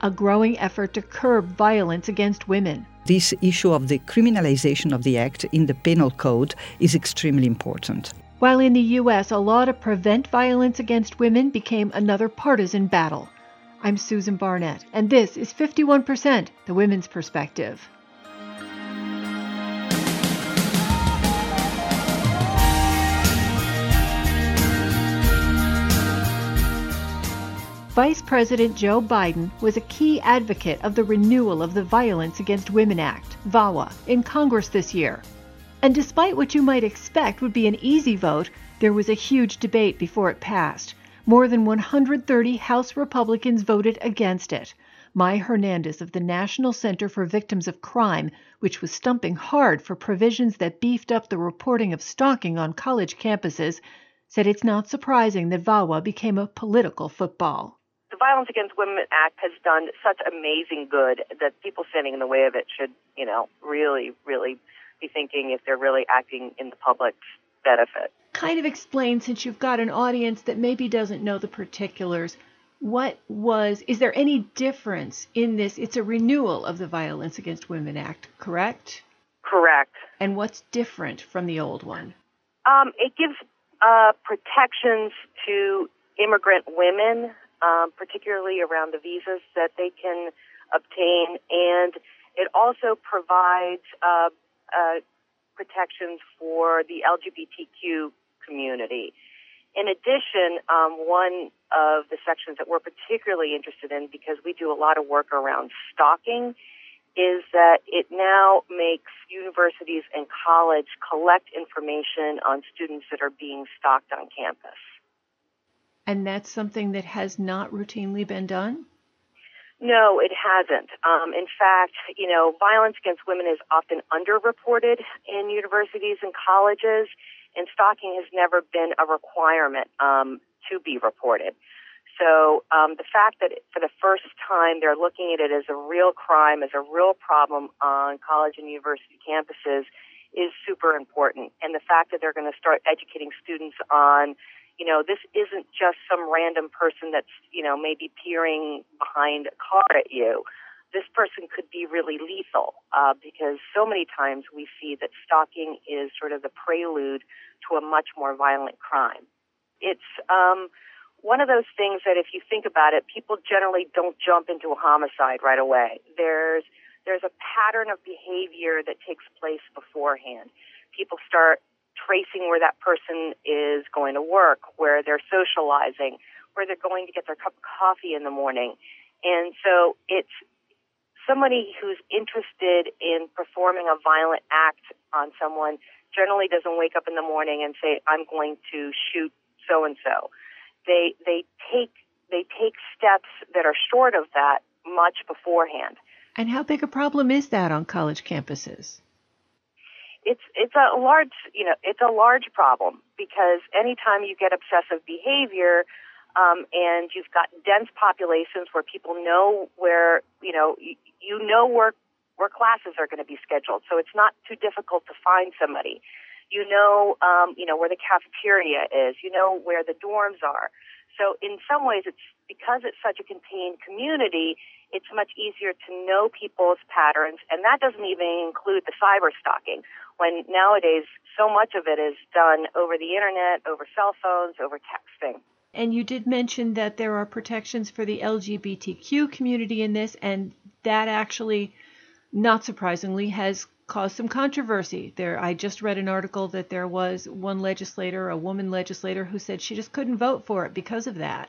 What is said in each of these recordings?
a growing effort to curb violence against women. This issue of the criminalization of the act in the penal code is extremely important. While in the U.S., a law to prevent violence against women became another partisan battle. I'm Susan Barnett, and this is 51%, the Women's Perspective. Vice President Joe Biden was a key advocate of the renewal of the Violence Against Women Act, VAWA, in Congress this year. And despite what you might expect would be an easy vote, there was a huge debate before it passed. More than 130 House Republicans voted against it. Mai Hernandez of the National Center for Victims of Crime, which was stumping hard for provisions that beefed up the reporting of stalking on college campuses, said it's not surprising that VAWA became a political football. The Violence Against Women Act has done such amazing good that people standing in the way of it should, really, really be thinking if they're really acting in the public's benefit. Kind of explain, since you've got an audience that maybe doesn't know the particulars, is there any difference in this? It's a renewal of the Violence Against Women Act, correct? Correct. And what's different from the old one? It gives protections to immigrant women, particularly around the visas that they can obtain, and it also provides protections for the LGBTQ community. In addition, one of the sections that we're particularly interested in, because we do a lot of work around stalking, is that it now makes universities and college collect information on students that are being stalked on campus. And that's something that has not routinely been done? No, it hasn't. In fact, violence against women is often underreported in universities and colleges, and stalking has never been a requirement to be reported. So the fact that for the first time they're looking at it as a real crime, as a real problem on college and university campuses is super important. And the fact that they're going to start educating students on, this isn't just some random person that's, maybe peering behind a car at you. This person could be really lethal because so many times we see that stalking is sort of the prelude to a much more violent crime. It's one of those things that if you think about it, people generally don't jump into a homicide right away. There's a pattern of behavior that takes place beforehand. People start tracing where that person is going to work, where they're socializing, where they're going to get their cup of coffee in the morning. And so it's somebody who's interested in performing a violent act on someone generally doesn't wake up in the morning and say, I'm going to shoot so-and-so. They take steps that are short of that much beforehand. And how big a problem is that on college campuses? It's a large problem, because anytime you get obsessive behavior, and you've got dense populations where people know where where classes are going to be scheduled, so it's not too difficult to find somebody. Where the cafeteria is, where the dorms are. So in some ways, it's because it's such a contained community, it's much easier to know people's patterns, and that doesn't even include the cyber stalking, when nowadays so much of it is done over the internet, over cell phones, over texting. And you did mention that there are protections for the LGBTQ community in this, and that actually, not surprisingly, has caused some controversy. I just read an article that there was one legislator, a woman legislator, who said she just couldn't vote for it because of that.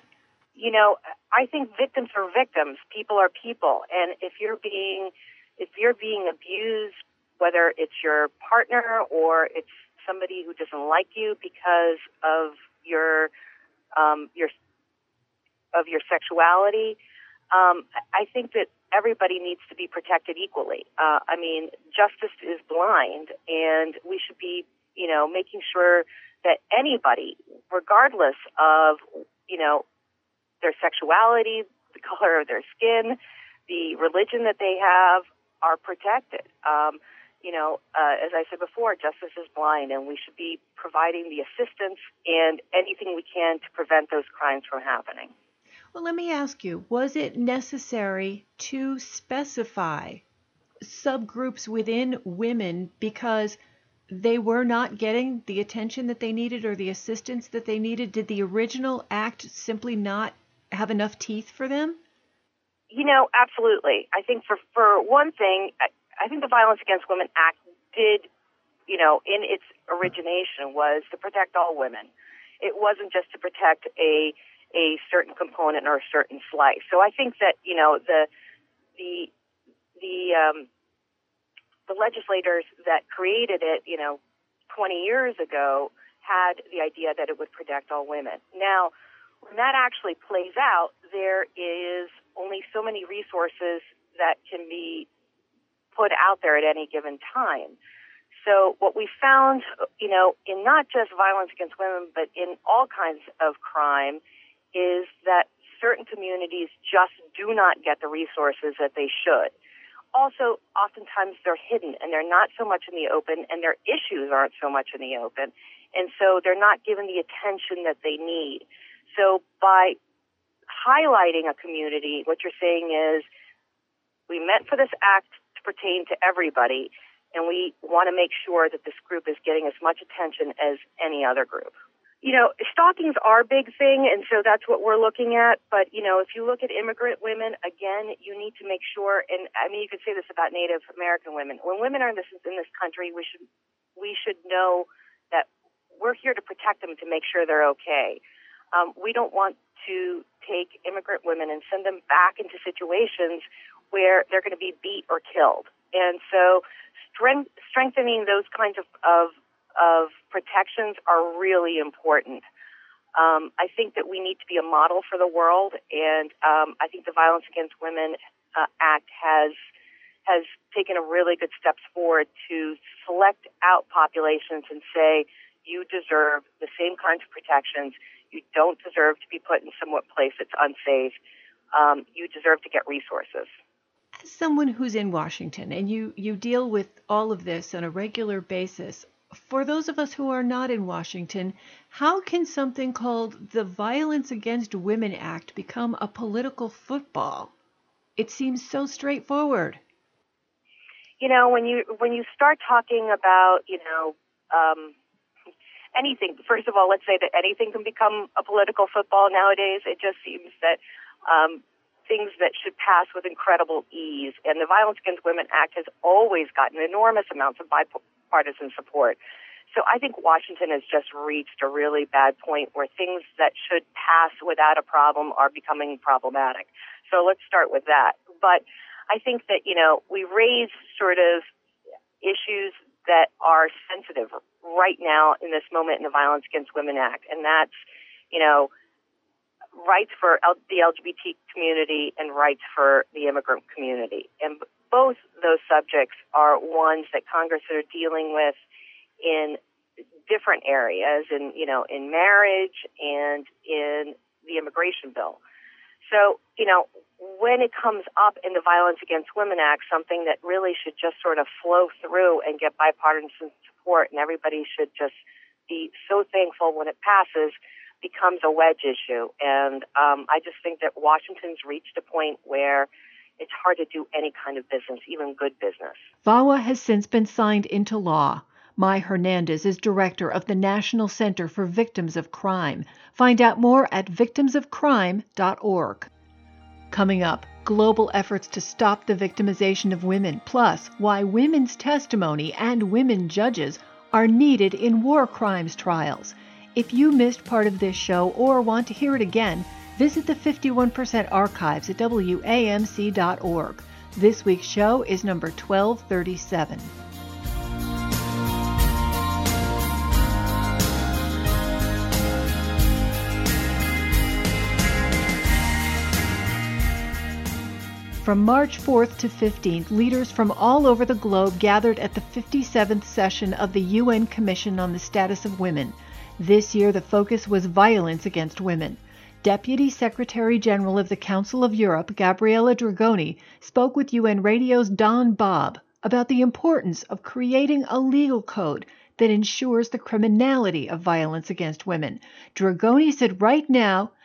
I think victims are victims. People are people. And if you're being abused, whether it's your partner or it's somebody who doesn't like you because of your sexuality, I think that everybody needs to be protected equally. Justice is blind, and we should be, making sure that anybody, regardless of, their sexuality, the color of their skin, the religion that they have, are protected. As I said before, justice is blind, and we should be providing the assistance and anything we can to prevent those crimes from happening. Well, let me ask you, was it necessary to specify subgroups within women because they were not getting the attention that they needed or the assistance that they needed? Did the original act simply not have enough teeth for them? Absolutely. I think for one thing, I think the Violence Against Women Act did, in its origination was to protect all women. It wasn't just to protect a certain component or a certain slice. So I think that, the legislators that created it, 20 years ago had the idea that it would protect all women. Now, when that actually plays out, there is only so many resources that can be put out there at any given time. So what we found, in not just violence against women, but in all kinds of crime, is that certain communities just do not get the resources that they should. Also, oftentimes they're hidden and they're not so much in the open, and their issues aren't so much in the open, and so they're not given the attention that they need. So by highlighting a community, what you're saying is, we meant for this act to pertain to everybody, and we want to make sure that this group is getting as much attention as any other group. Stalkings are a big thing, and so that's what we're looking at. But, if you look at immigrant women, again, you need to make sure, and you could say this about Native American women. When women are in this country, we should know that we're here to protect them, to make sure they're okay. We don't want to take immigrant women and send them back into situations where they're going to be beat or killed. And so strengthening those kinds of protections are really important. I think that we need to be a model for the world, and I think the Violence Against Women Act has taken a really good steps forward to select out populations and say, you deserve the same kinds of protections. You don't deserve to be put in some place that's unsafe. You deserve to get resources. As someone who's in Washington, and you deal with all of this on a regular basis, for those of us who are not in Washington, how can something called the Violence Against Women Act become a political football? It seems so straightforward. When you start talking about, anything, first of all, let's say that anything can become a political football nowadays. It just seems that things that should pass with incredible ease. And the Violence Against Women Act has always gotten enormous amounts of bipartisan support. So I think Washington has just reached a really bad point where things that should pass without a problem are becoming problematic. So let's start with that. But I think that, we raise sort of issues that are sensitive right now in this moment in the Violence Against Women Act. And that's, rights for the LGBT community and rights for the immigrant community. And both those subjects are ones that Congress are dealing with in different areas, in marriage and in the immigration bill. So, when it comes up in the Violence Against Women Act, something that really should just sort of flow through and get bipartisan support, and everybody should just be so thankful when it passes, becomes a wedge issue. And I just think that Washington's reached a point where it's hard to do any kind of business, even good business. VAWA has since been signed into law. Mai Hernandez is director of the National Center for Victims of Crime. Find out more at victimsofcrime.org. Coming up, global efforts to stop the victimization of women, plus why women's testimony and women judges are needed in war crimes trials. If you missed part of this show or want to hear it again, visit the 51% archives at WAMC.org. This week's show is number 1237. From March 4th to 15th, leaders from all over the globe gathered at the 57th session of the UN Commission on the Status of Women. This year, the focus was violence against women. Deputy Secretary General of the Council of Europe, Gabriella Dragoni, spoke with UN Radio's Don Bob about the importance of creating a legal code that ensures the criminality of violence against women. Dragoni said right now,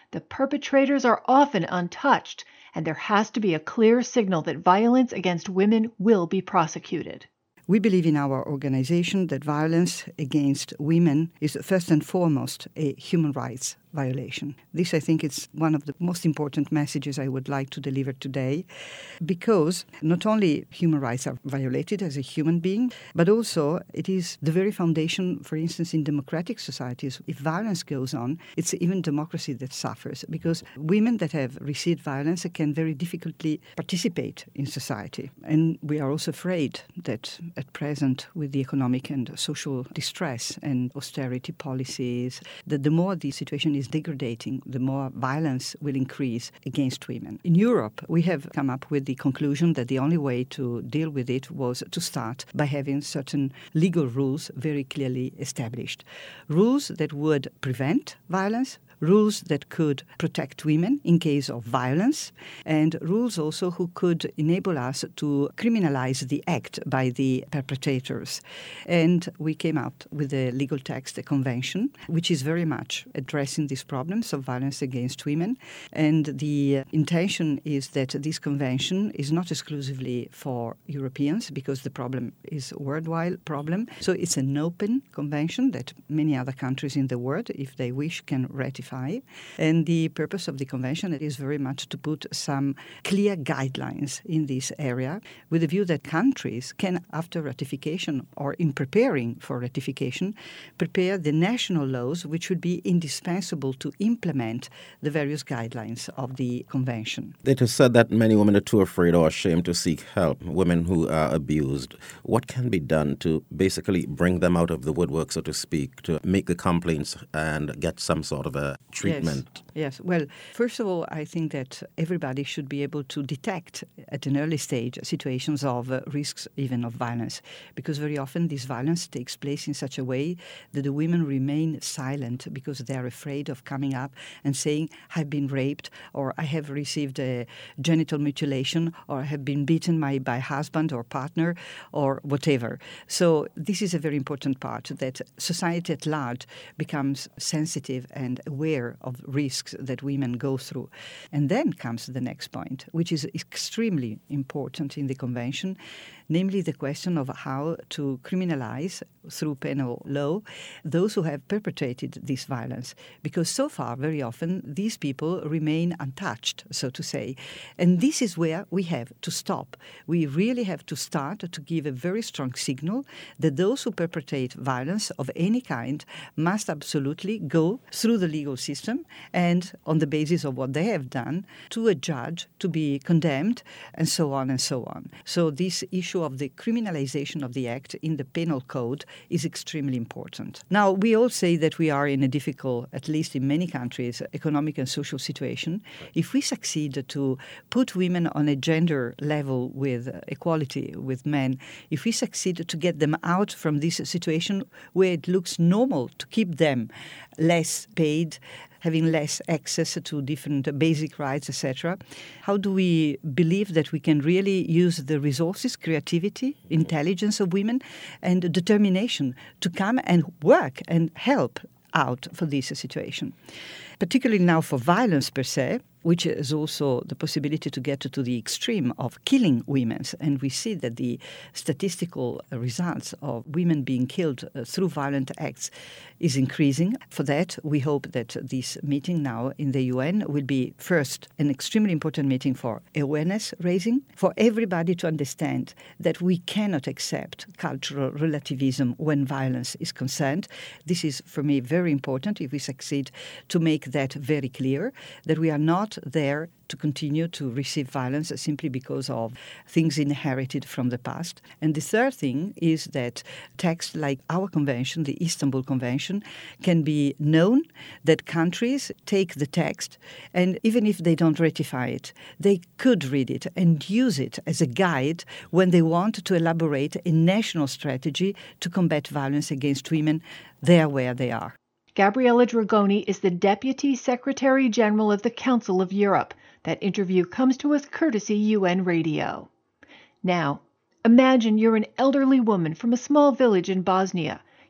the perpetrators are often untouched, and there has to be a clear signal that violence against women will be prosecuted. We believe in our organization that violence against women is first and foremost a human rights violation. This, I think, is one of the most important messages I would like to deliver today, because not only human rights are violated as a human being, but also it is the very foundation, for instance, in democratic societies. If violence goes on, it's even democracy that suffers, because women that have received violence can very difficultly participate in society. And we are also afraid that at present, with the economic and social distress and austerity policies, that the more the situation is degrading, the more violence will increase against women. In Europe, we have come up with the conclusion that the only way to deal with it was to start by having certain legal rules very clearly established. Rules that would prevent violence, rules that could protect women in case of violence, and rules also who could enable us to criminalize the act by the perpetrators. And we came out with a legal text, a convention, which is very much addressing these problems of violence against women. And the intention is that this convention is not exclusively for Europeans, because the problem is a worldwide problem. So it's an open convention that many other countries in the world, if they wish, can ratify. And the purpose of the convention is very much to put some clear guidelines in this area, with the view that countries can, after ratification or in preparing for ratification, prepare the national laws which would be indispensable to implement the various guidelines of the convention. It is said that many women are too afraid or ashamed to seek help, women who are abused. What can be done to basically bring them out of the woodwork, so to speak, to make the complaints and get some sort of a treatment? Yes. Well, first of all, I think that everybody should be able to detect at an early stage situations of risks even of violence, because very often this violence takes place in such a way that the women remain silent because they are afraid of coming up and saying, I've been raped, or I have received a genital mutilation, or I have been beaten by husband or partner, or whatever. So this is a very important part, that society at large becomes sensitive and aware of risks that women go through. And then comes the next point, which is extremely important in the convention, namely the question of how to criminalize through penal law those who have perpetrated this violence. Because so far, very often, these people remain untouched, so to say. And this is where we have to stop. We really have to start to give a very strong signal that those who perpetrate violence of any kind must absolutely go through the legal system, and on the basis of what they have done, to a judge, to be condemned, and so on and so on. So this issue of the criminalization of the act in the penal code is extremely important. Now, we all say that we are in a difficult, at least in many countries, economic and social situation. If we succeed to put women on a gender level with equality with men, if we succeed to get them out from this situation where it looks normal to keep them less paid, having less access to different basic rights, etc. How do we believe that we can really use the resources, creativity, intelligence of women, and determination to come and work and help out for this situation? Particularly now for violence per se, which is also the possibility to get to the extreme of killing women. And we see that the statistical results of women being killed through violent acts is increasing. For that, we hope that this meeting now in the UN will be, first, an extremely important meeting for awareness raising, for everybody to understand that we cannot accept cultural relativism when violence is concerned. This is, for me, very important if we succeed to make that very clear, that we are not there to continue to receive violence simply because of things inherited from the past. And the third thing is that texts like our convention, the Istanbul Convention, can be known, that countries take the text, and even if they don't ratify it, they could read it and use it as a guide when they want to elaborate a national strategy to combat violence against women there where they are. Gabriella Dragoni is the Deputy Secretary General of the Council of Europe. That interview comes to us courtesy UN Radio. Now, imagine you're an elderly woman from a small village in Bosnia.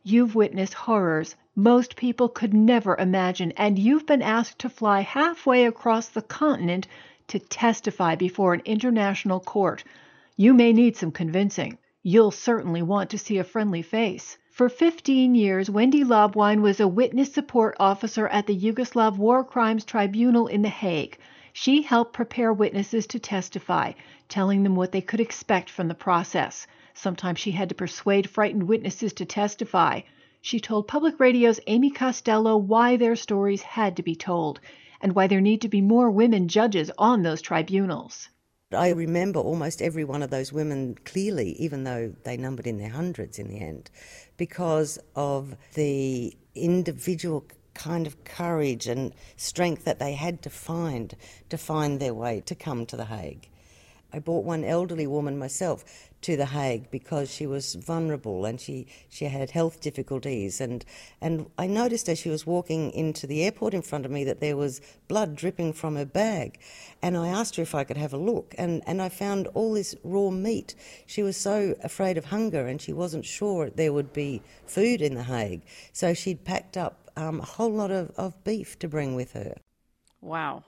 You've witnessed horrors most people could never imagine, and you've been asked to fly halfway across the continent to testify before an international court. You may need some convincing. You'll certainly want to see a friendly face. For 15 years, Wendy Lobwine was a witness support officer at the Yugoslav War Crimes Tribunal in The Hague. She helped prepare witnesses to testify, telling them what they could expect from the process. Sometimes she had to persuade frightened witnesses to testify. She told Public Radio's Amy Costello why their stories had to be told and why there need to be more women judges on those tribunals. I remember almost every one of those women clearly, even though they numbered in their hundreds in the end, because of the individual kind of courage and strength that they had to find their way to come to The Hague. I brought one elderly woman myself to The Hague because she was vulnerable and she had health difficulties, and I noticed as she was walking into the airport in front of me that there was blood dripping from her bag, and I asked her if I could have a look, and I found all this raw meat. She was so afraid of hunger and she wasn't sure there would be food in The Hague, so she'd packed up a whole lot of beef to bring with her. Wow.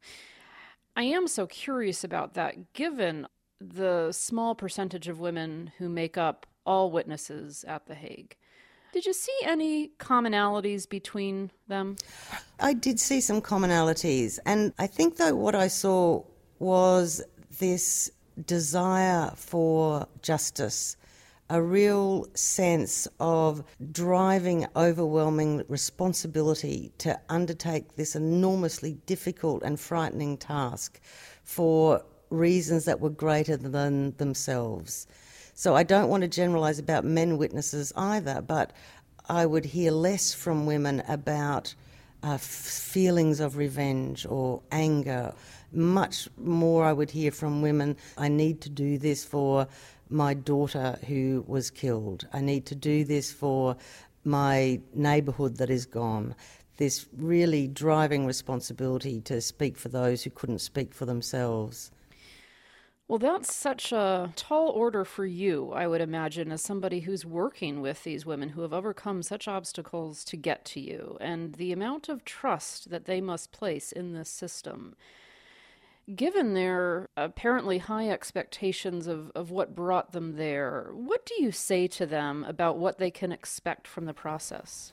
I am so curious about that, given the small percentage of women who make up all witnesses at The Hague. Did you see any commonalities between them? I did see some commonalities, and I think, though, what I saw was this desire for justice, a real sense of driving, overwhelming responsibility to undertake this enormously difficult and frightening task for reasons that were greater than themselves. So I don't want to generalise about men witnesses either, but I would hear less from women about feelings of revenge or anger. Much more I would hear from women, I need to do this for my daughter who was killed. I need to do this for my neighbourhood that is gone. This really driving responsibility to speak for those who couldn't speak for themselves. Well, that's such a tall order for you, I would imagine, as somebody who's working with these women who have overcome such obstacles to get to you, and the amount of trust that they must place in this system. Given their apparently high expectations of what brought them there, what do you say to them about what they can expect from the process?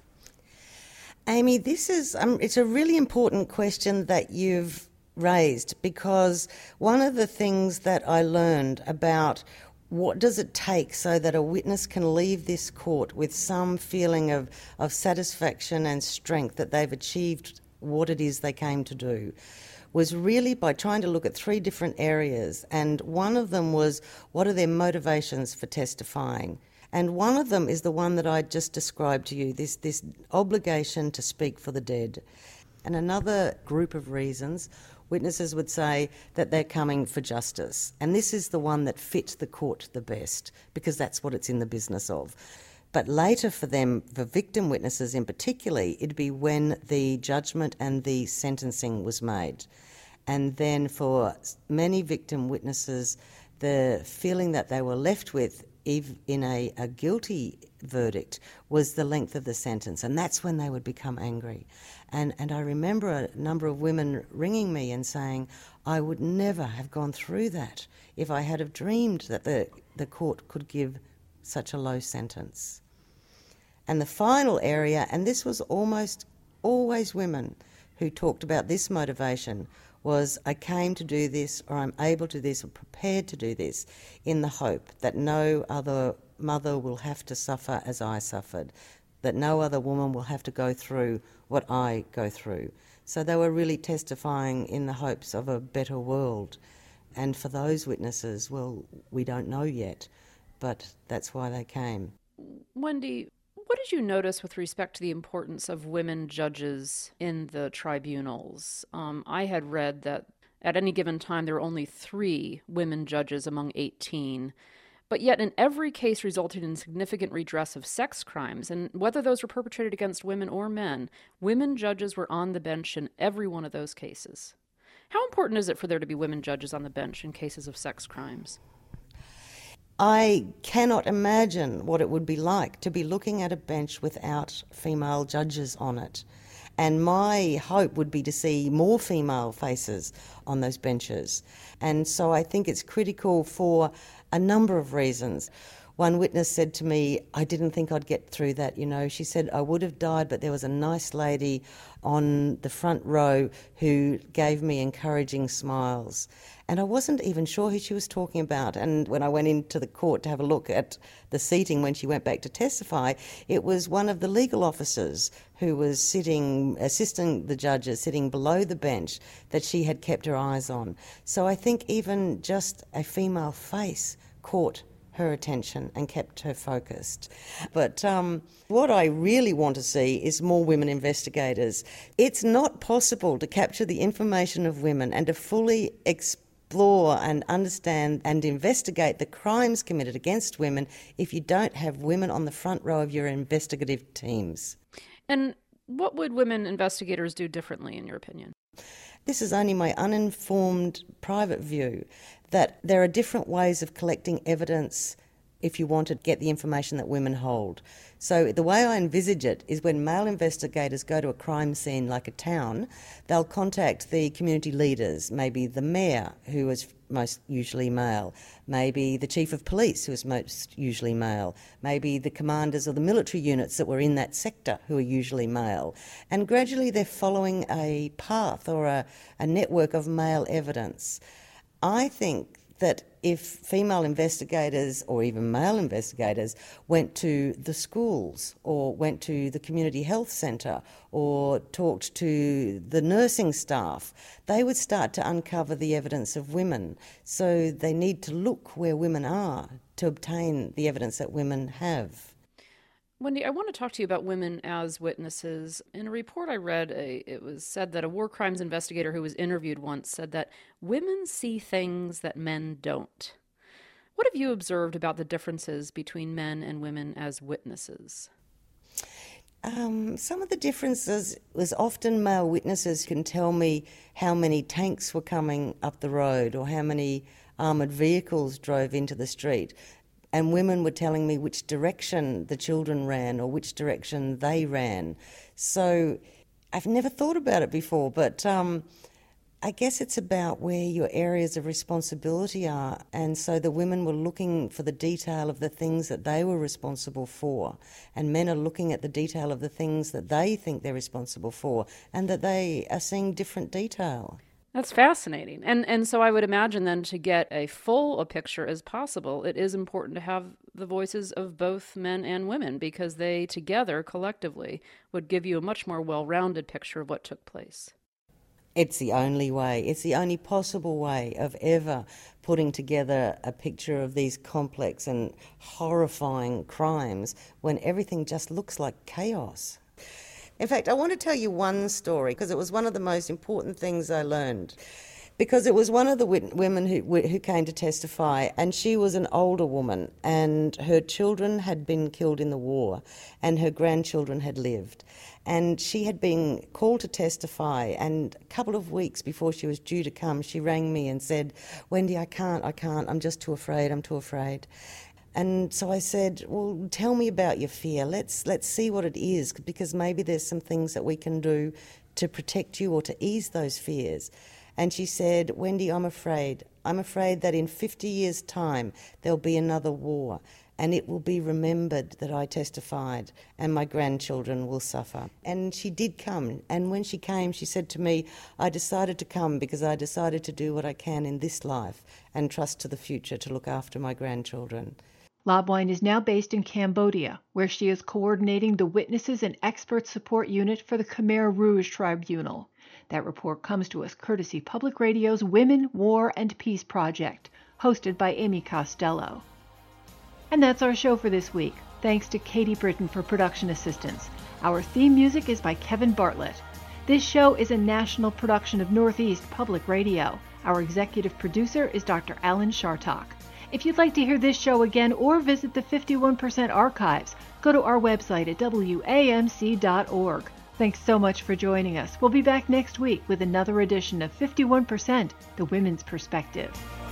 Amy, this is it's a really important question that you've raised, because one of the things that I learned about what does it take so that a witness can leave this court with some feeling of satisfaction and strength that they've achieved what it is they came to do was really by trying to look at three different areas. And one of them was, what are their motivations for testifying? And one of them is the one that I just described to you, this obligation to speak for the dead. And another group of reasons, witnesses would say that they're coming for justice. And this is the one that fits the court the best, because that's what it's in the business of. But later for them, for victim witnesses in particular, it'd be when the judgment and the sentencing was made. And then for many victim witnesses, the feeling that they were left with in a guilty verdict was the length of the sentence, and that's when they would become angry. And I remember a number of women ringing me and saying, I would never have gone through that if I had have dreamed that the court could give such a low sentence. And the final area, and this was almost always women who talked about this motivation, was I came to do this, or I'm able to do this, or prepared to do this, in the hope that no other mother will have to suffer as I suffered, that no other woman will have to go through what I go through. So they were really testifying in the hopes of a better world. And for those witnesses, well, we don't know yet, but that's why they came. Wendy, what did you notice with respect to the importance of women judges in the tribunals? I had read that at any given time there were only 3 women judges among 18, but yet in every case resulted in significant redress of sex crimes, and whether those were perpetrated against women or men, women judges were on the bench in every one of those cases. How important is it for there to be women judges on the bench in cases of sex crimes? I cannot imagine what it would be like to be looking at a bench without female judges on it. And my hope would be to see more female faces on those benches. And so I think it's critical for a number of reasons. One witness said to me, I didn't think I'd get through that, you know. She said, I would have died, but there was a nice lady on the front row who gave me encouraging smiles. And I wasn't even sure who she was talking about. And when I went into the court to have a look at the seating when she went back to testify, it was one of the legal officers who was sitting, assisting the judges, sitting below the bench that she had kept her eyes on. So I think even just a female face caught her attention and kept her focused. But what I really want to see is more women investigators. It's not possible to capture the information of women and to fully explore and understand and investigate the crimes committed against women if you don't have women on the front row of your investigative teams. And what would women investigators do differently, in your opinion? This is only my uninformed private view, that there are different ways of collecting evidence if you want to get the information that women hold. So the way I envisage it is when male investigators go to a crime scene like a town, they'll contact the community leaders, maybe the mayor, who is most usually male, maybe the chief of police, who is most usually male, maybe the commanders of the military units that were in that sector, who are usually male. And gradually they're following a path or a network of male evidence. I think that if female investigators or even male investigators went to the schools or went to the community health centre or talked to the nursing staff, they would start to uncover the evidence of women. So they need to look where women are to obtain the evidence that women have. Wendy, I want to talk to you about women as witnesses. In a report I read, it was said that a war crimes investigator who was interviewed once said that women see things that men don't. What have you observed about the differences between men and women as witnesses? Some of the differences was often male witnesses can tell me how many tanks were coming up the road or how many armoured vehicles drove into the street. And women were telling me which direction the children ran or which direction they ran. So I've never thought about it before, but I guess it's about where your areas of responsibility are. And so the women were looking for the detail of the things that they were responsible for, and men are looking at the detail of the things that they think they're responsible for, and that they are seeing different detail. That's fascinating. And so I would imagine then to get a full a picture as possible, it is important to have the voices of both men and women, because they together, collectively, would give you a much more well-rounded picture of what took place. It's the only way. It's the only possible way of ever putting together a picture of these complex and horrifying crimes when everything just looks like chaos. In fact, I want to tell you one story because it was one of the most important things I learned. Because it was one of the women who came to testify, and she was an older woman, and her children had been killed in the war, and her grandchildren had lived. And she had been called to testify, and a couple of weeks before she was due to come, she rang me and said, "Wendy, I can't, I'm just too afraid, I'm too afraid." And so I said, well, tell me about your fear. Let's see what it is, because maybe there's some things that we can do to protect you or to ease those fears. And she said, Wendy, I'm afraid that in 50 years' time there'll be another war, and it will be remembered that I testified, and my grandchildren will suffer. And she did come, and when she came, she said to me, I decided to come because I decided to do what I can in this life and trust to the future to look after my grandchildren. Labwine is now based in Cambodia, where she is coordinating the Witnesses and Expert Support Unit for the Khmer Rouge Tribunal. That report comes to us courtesy Public Radio's Women, War, and Peace Project, hosted by Amy Costello. And that's our show for this week. Thanks to Katie Britton for production assistance. Our theme music is by Kevin Bartlett. This show is a national production of Northeast Public Radio. Our executive producer is Dr. Alan Shartok. If you'd like to hear this show again or visit the 51% archives, go to our website at wamc.org. Thanks so much for joining us. We'll be back next week with another edition of 51%, The Women's Perspective.